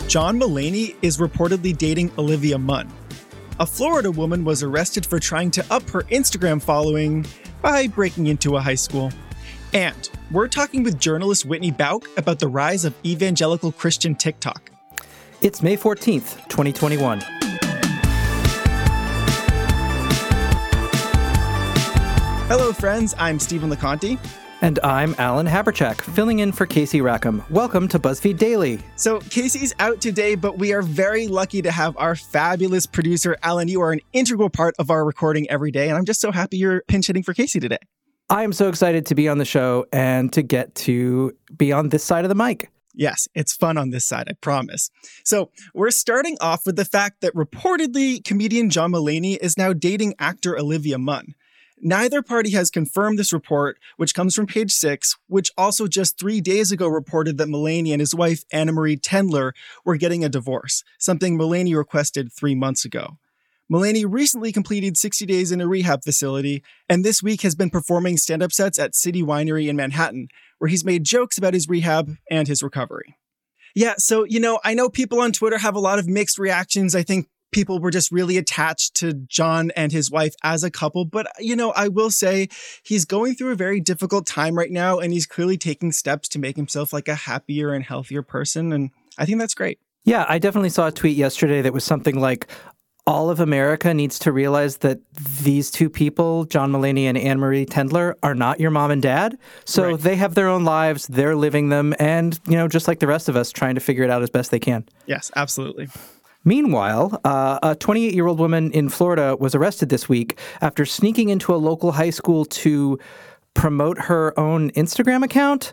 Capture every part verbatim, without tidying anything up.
John Mulaney is reportedly dating Olivia Munn. A Florida woman was arrested for trying to up her Instagram following by breaking into a high school. And we're talking with journalist Whitney Bauk about the rise of evangelical Christian TikTok. It's May fourteenth, twenty twenty-one. Hello, friends. I'm Stephen LeConte. And I'm Alan Haberchak, filling in for Casey Rackham. Welcome to BuzzFeed Daily. So Casey's out today, but we are very lucky to have our fabulous producer, Alan. You are an integral part of our recording every day, and I'm just so happy you're pinch hitting for Casey today. I am so excited to be on the show and to get to be on this side of the mic. Yes, it's fun on this side, I promise. So we're starting off with the fact that reportedly comedian John Mulaney is now dating actor Olivia Munn. Neither party has confirmed this report, which comes from Page Six, which also just three days ago reported that Mulaney and his wife, Anna Marie Tendler, were getting a divorce, something Mulaney requested three months ago. Mulaney recently completed sixty days in a rehab facility, and this week has been performing stand-up sets at City Winery in Manhattan, where he's made jokes about his rehab and his recovery. Yeah, so, you know, I know people on Twitter have a lot of mixed reactions. I think people were just really attached to John and his wife as a couple. But, you know, I will say he's going through a very difficult time right now, and he's clearly taking steps to make himself like a happier and healthier person. And I think that's great. Yeah, I definitely saw a tweet yesterday that was something like, all of America needs to realize that these two people, John Mulaney and Anna Marie Tendler, are not your mom and dad. So right. They have their own lives, they're living them, and, you know, just like the rest of us, trying to figure it out as best they can. Yes, absolutely. Meanwhile, uh, a twenty-eight-year-old woman in Florida was arrested this week after sneaking into a local high school to promote her own Instagram account.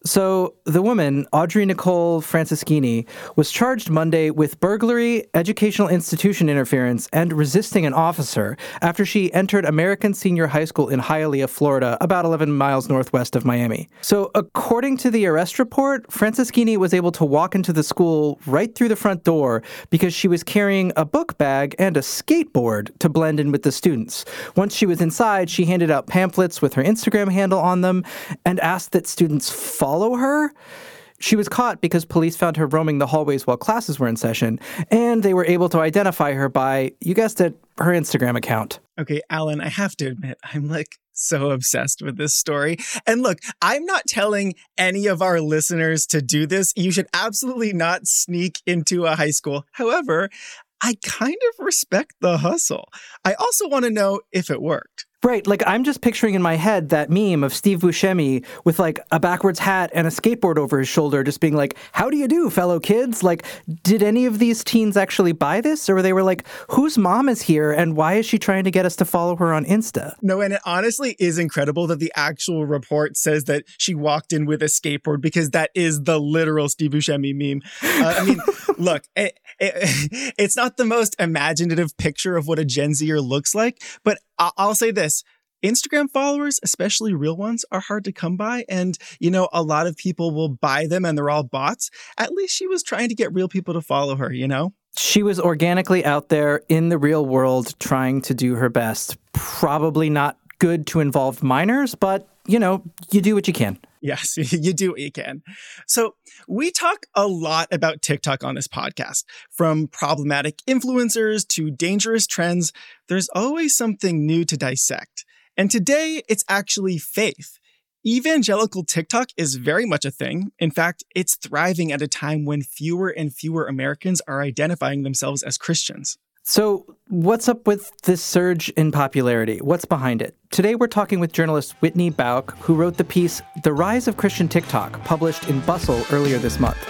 So the woman, Audrey Nicole Franceschini, was charged Monday with burglary, educational institution interference, and resisting an officer after she entered American Senior High School in Hialeah, Florida, about eleven miles northwest of Miami. So according to the arrest report, Franceschini was able to walk into the school right through the front door because she was carrying a book bag and a skateboard to blend in with the students. Once she was inside, she handed out pamphlets with her Instagram handle on them and asked that students follow follow her. She was caught because police found her roaming the hallways while classes were in session, and they were able to identify her by, you guessed it, her Instagram account. Okay, Alan, I have to admit, I'm like so obsessed with this story. And look, I'm not telling any of our listeners to do this. You should absolutely not sneak into a high school. However, I kind of respect the hustle. I also want to know if it worked. Right, like I'm just picturing in my head that meme of Steve Buscemi with like a backwards hat and a skateboard over his shoulder just being like, how do you do, fellow kids? Like, did any of these teens actually buy this? Or were they were like, whose mom is here and why is she trying to get us to follow her on Insta? No, and it honestly is incredible that the actual report says that she walked in with a skateboard because that is the literal Steve Buscemi meme. Uh, I mean, look, it, it, it's not the most imaginative picture of what a Gen Zer looks like, but I'll say this. Instagram followers, especially real ones, are hard to come by. And, you know, a lot of people will buy them and they're all bots. At least she was trying to get real people to follow her, you know? She was organically out there in the real world trying to do her best. Probably not good to involve minors, but, you know, you do what you can. Yes, you do what you can. So we talk a lot about TikTok on this podcast. From problematic influencers to dangerous trends, there's always something new to dissect. And today, it's actually faith. Evangelical TikTok is very much a thing. In fact, it's thriving at a time when fewer and fewer Americans are identifying themselves as Christians. So what's up with this surge in popularity? What's behind it? Today, we're talking with journalist Whitney Bauk, who wrote the piece, The Rise of Christian TikTok, published in Bustle earlier this month.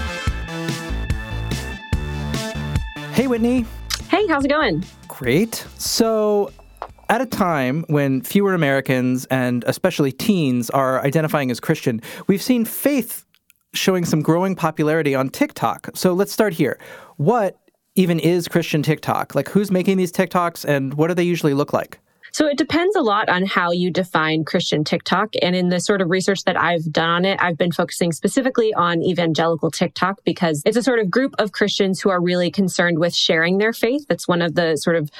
Hey, Whitney. Hey, how's it going? Great. So at a time when fewer Americans, and especially teens, are identifying as Christian, we've seen faith showing some growing popularity on TikTok. So let's start here. What even is Christian TikTok? Like, who's making these TikToks and what do they usually look like? So it depends a lot on how you define Christian TikTok. And in the sort of research that I've done on it, I've been focusing specifically on evangelical TikTok because it's a sort of group of Christians who are really concerned with sharing their faith. That's one of the sort of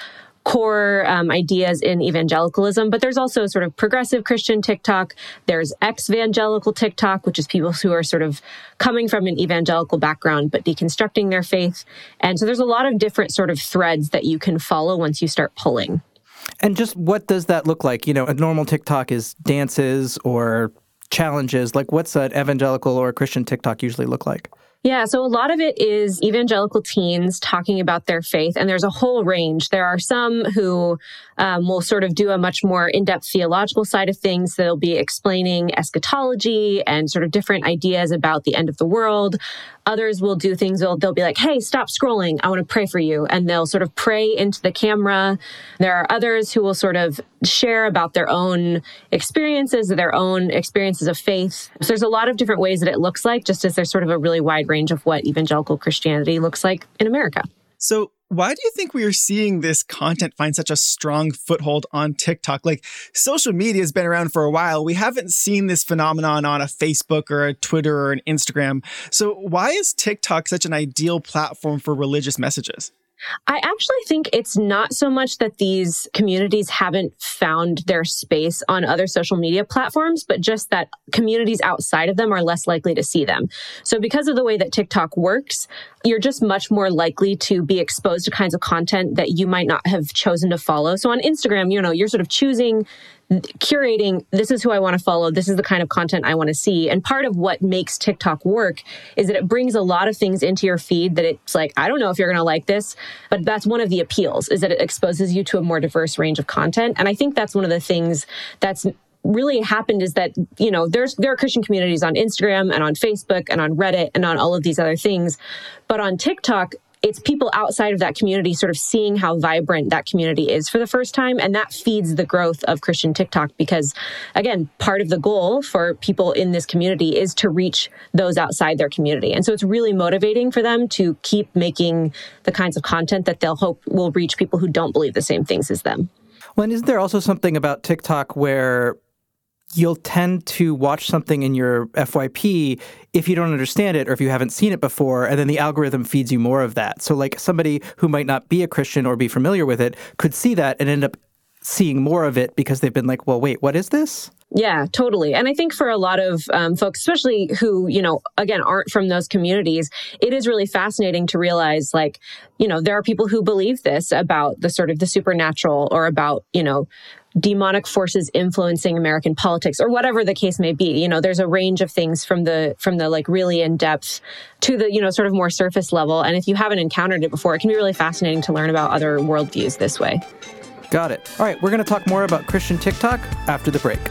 core um, ideas in evangelicalism, but there's also sort of progressive Christian TikTok. There's ex-evangelical TikTok, which is people who are sort of coming from an evangelical background, but deconstructing their faith. And so there's a lot of different sort of threads that you can follow once you start pulling. And just what does that look like? You know, a normal TikTok is dances or challenges. Like, what's an evangelical or a Christian TikTok usually look like? Yeah, so a lot of it is evangelical teens talking about their faith, and there's a whole range. There are some who um, will sort of do a much more in-depth theological side of things. They'll be explaining eschatology and sort of different ideas about the end of the world. Others will do things, they'll, they'll be like, hey, stop scrolling, I want to pray for you. And they'll sort of pray into the camera. There are others who will sort of share about their own experiences, their own experiences of faith. So there's a lot of different ways that it looks like, just as there's sort of a really wide range of what evangelical Christianity looks like in America. So why do you think we are seeing this content find such a strong foothold on TikTok? Like, social media has been around for a while. We haven't seen this phenomenon on a Facebook or a Twitter or an Instagram. So why is TikTok such an ideal platform for religious messages? I actually think it's not so much that these communities haven't found their space on other social media platforms, but just that communities outside of them are less likely to see them. So because of the way that TikTok works, you're just much more likely to be exposed to kinds of content that you might not have chosen to follow. So on Instagram, you know, you're sort of choosing, curating, this is who I want to follow, this is the kind of content I want to see. And part of what makes TikTok work is that it brings a lot of things into your feed that it's like, I don't know if you're going to like this, but that's one of the appeals, is that it exposes you to a more diverse range of content. And I think that's one of the things that's really happened, is that, you know, there's there are Christian communities on Instagram and on Facebook and on Reddit and on all of these other things. But on TikTok, it's people outside of that community sort of seeing how vibrant that community is for the first time. And that feeds the growth of Christian TikTok because, again, part of the goal for people in this community is to reach those outside their community. And so it's really motivating for them to keep making the kinds of content that they'll hope will reach people who don't believe the same things as them. Well, and isn't there also something about TikTok where you'll tend to watch something in your F Y P if you don't understand it or if you haven't seen it before, and then the algorithm feeds you more of that. So like somebody who might not be a Christian or be familiar with it could see that and end up seeing more of it because they've been like, well, wait, what is this? Yeah, totally. And I think for a lot of um, folks, especially who, you know, again, aren't from those communities, it is really fascinating to realize, like, you know, there are people who believe this about the sort of the supernatural or about, you know, demonic forces influencing American politics or whatever the case may be. You know, there's a range of things from the from the like really in depth to the, you know, sort of more surface level. And if you haven't encountered it before, it can be really fascinating to learn about other worldviews this way. Got it. All right, we're going to talk more about Christian TikTok after the break.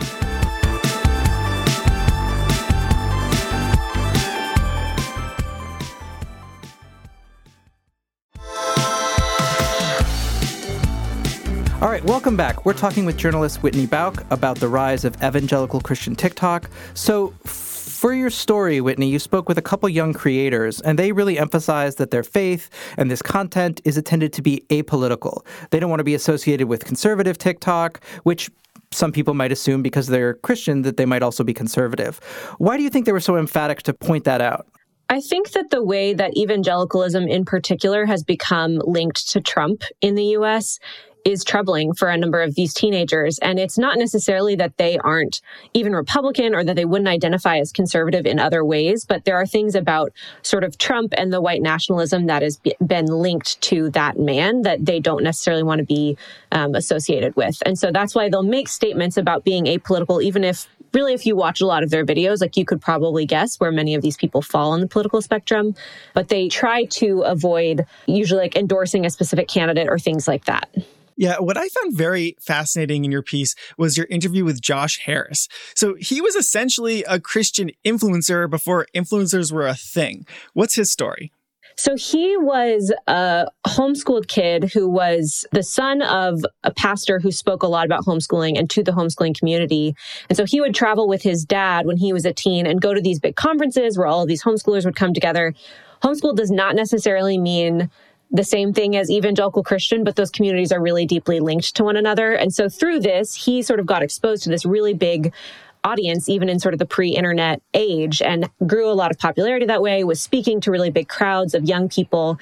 All right, welcome back. We're talking with journalist Whitney Bouck about the rise of evangelical Christian TikTok. So for your story, Whitney, you spoke with a couple young creators, and they really emphasized that their faith and this content is intended to be apolitical. They don't want to be associated with conservative TikTok, which some people might assume because they're Christian that they might also be conservative. Why do you think they were so emphatic to point that out? I think that the way that evangelicalism in particular has become linked to Trump in the U S is troubling for a number of these teenagers. And it's not necessarily that they aren't even Republican or that they wouldn't identify as conservative in other ways, but there are things about sort of Trump and the white nationalism that has been linked to that man that they don't necessarily want to be um, associated with. And so that's why they'll make statements about being apolitical, even if really, if you watch a lot of their videos, like you could probably guess where many of these people fall on the political spectrum, but they try to avoid usually like endorsing a specific candidate or things like that. Yeah, what I found very fascinating in your piece was your interview with Josh Harris. So he was essentially a Christian influencer before influencers were a thing. What's his story? So he was a homeschooled kid who was the son of a pastor who spoke a lot about homeschooling and to the homeschooling community. And so he would travel with his dad when he was a teen and go to these big conferences where all of these homeschoolers would come together. Homeschool does not necessarily mean the same thing as evangelical Christian, but those communities are really deeply linked to one another. And so through this, he sort of got exposed to this really big audience, even in sort of the pre-internet age, and grew a lot of popularity that way, was speaking to really big crowds of young people.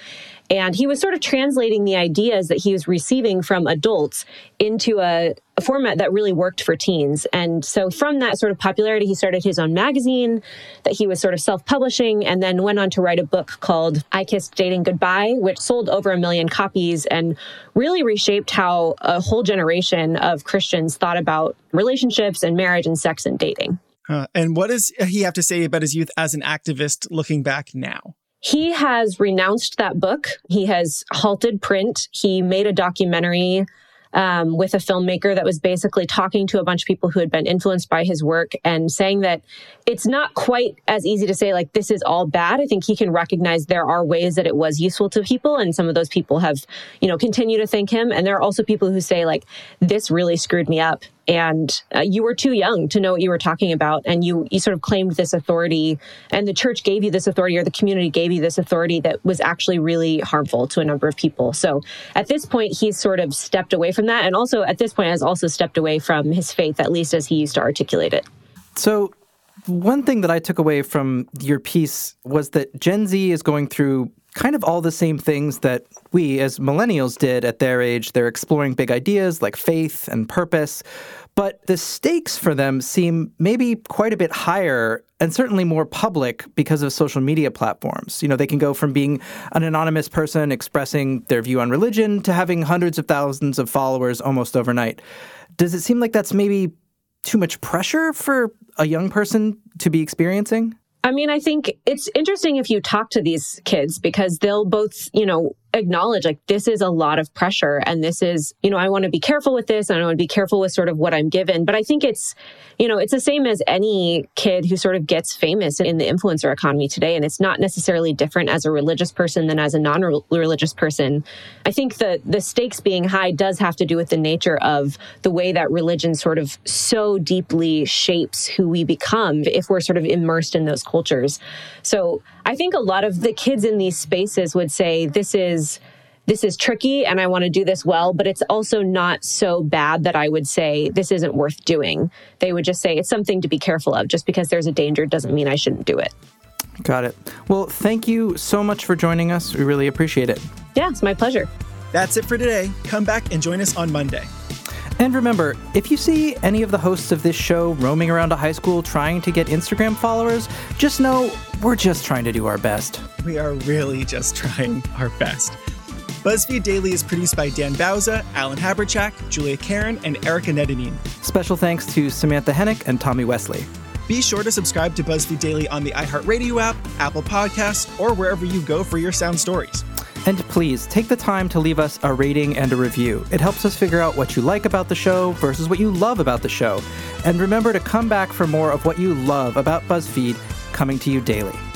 And he was sort of translating the ideas that he was receiving from adults into a, a format that really worked for teens. And so from that sort of popularity, he started his own magazine that he was sort of self-publishing, and then went on to write a book called I Kissed Dating Goodbye, which sold over a million copies and really reshaped how a whole generation of Christians thought about relationships and marriage and sex and dating. Uh, and what does he have to say about his youth as an activist looking back now? He has renounced that book. He has halted print. He made a documentary um, with a filmmaker that was basically talking to a bunch of people who had been influenced by his work and saying that it's not quite as easy to say, like, this is all bad. I think he can recognize there are ways that it was useful to people. And some of those people have, you know, continue to thank him. And there are also people who say, like, this really screwed me up. And uh, you were too young to know what you were talking about. And you, you sort of claimed this authority, and the church gave you this authority, or the community gave you this authority that was actually really harmful to a number of people. So at this point, he's sort of stepped away from that. And also at this point has also stepped away from his faith, at least as he used to articulate it. So one thing that I took away from your piece was that Gen Z is going through kind of all the same things that we as millennials did at their age. They're exploring big ideas like faith and purpose, but the stakes for them seem maybe quite a bit higher and certainly more public because of social media platforms. You know, they can go from being an anonymous person expressing their view on religion to having hundreds of thousands of followers almost overnight. Does it seem like that's maybe too much pressure for a young person to be experiencing? I mean, I think it's interesting if you talk to these kids, because they'll both, you know, acknowledge, like, this is a lot of pressure, and this is, you know, I want to be careful with this, and I want to be careful with sort of what I'm given. But I think it's, you know, it's the same as any kid who sort of gets famous in the influencer economy today. And it's not necessarily different as a religious person than as a non-religious person. I think the the stakes being high does have to do with the nature of the way that religion sort of so deeply shapes who we become if we're sort of immersed in those cultures. So I think a lot of the kids in these spaces would say, this is This is tricky and I want to do this well, but it's also not so bad that I would say this isn't worth doing. They would just say it's something to be careful of. Just because there's a danger doesn't mean I shouldn't do it. Got it. Well, thank you so much for joining us. We really appreciate it. Yeah, it's my pleasure. That's it for today. Come back and join us on Monday. And remember, if you see any of the hosts of this show roaming around a high school trying to get Instagram followers, just know we're just trying to do our best. We are really just trying our best. BuzzFeed Daily is produced by Dan Bauza, Alan Haberchak, Julia Karen, and Erica Nedenin. Special thanks to Samantha Hennick and Tommy Wesley. Be sure to subscribe to BuzzFeed Daily on the iHeartRadio app, Apple Podcasts, or wherever you go for your sound stories. And please, take the time to leave us a rating and a review. It helps us figure out what you like about the show versus what you love about the show. And remember to come back for more of what you love about BuzzFeed coming to you daily.